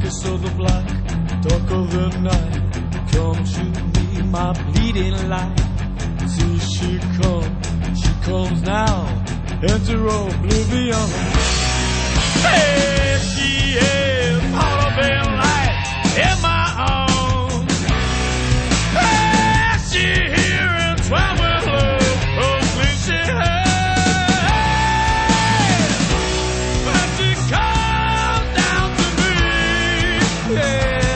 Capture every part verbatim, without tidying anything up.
kiss of the black, dark of the night. Come to me, my bleeding light. See she comes, she comes now, enter oblivion. Hey, she is all of a light in my arms. Hey, she here and twelve with love, oh sweet she has. When she comes down to me, yeah.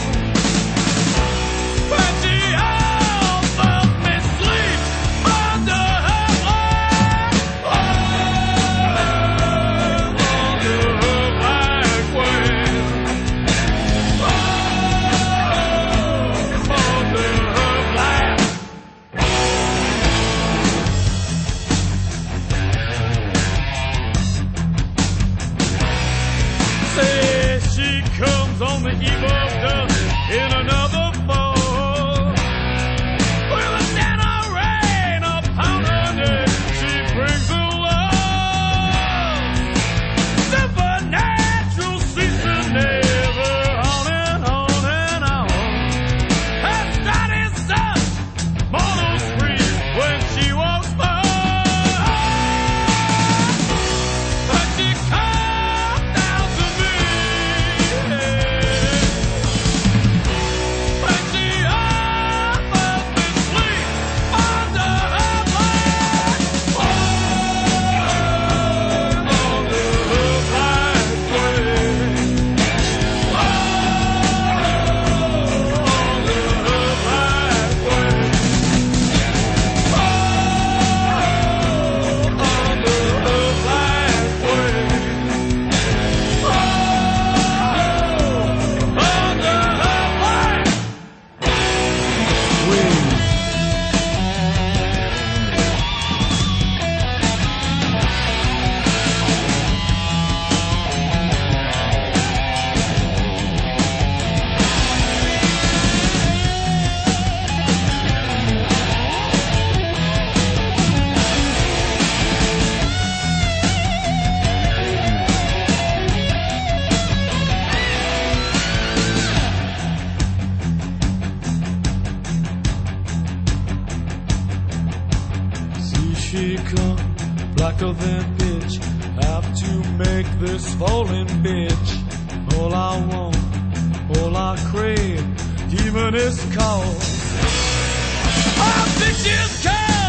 When she offers me sleep under her wing, oh, under her black wing, oh, under her black. Say she comes on the eve of dust in another fall. With a stand of rain upon her neck, she brings her love. Supernatural ceasing never on and on and on. Her start is such mortal free when she walks by. But she comes down to me. When she offers me sleep under her black, oh, under her black wing, oh, under her black wing, oh, under her black wing, oh, under her black wing. See she come, blacker than pitch. Have to make this falling bitch. All I want, all I crave, even is cause. I think she's come.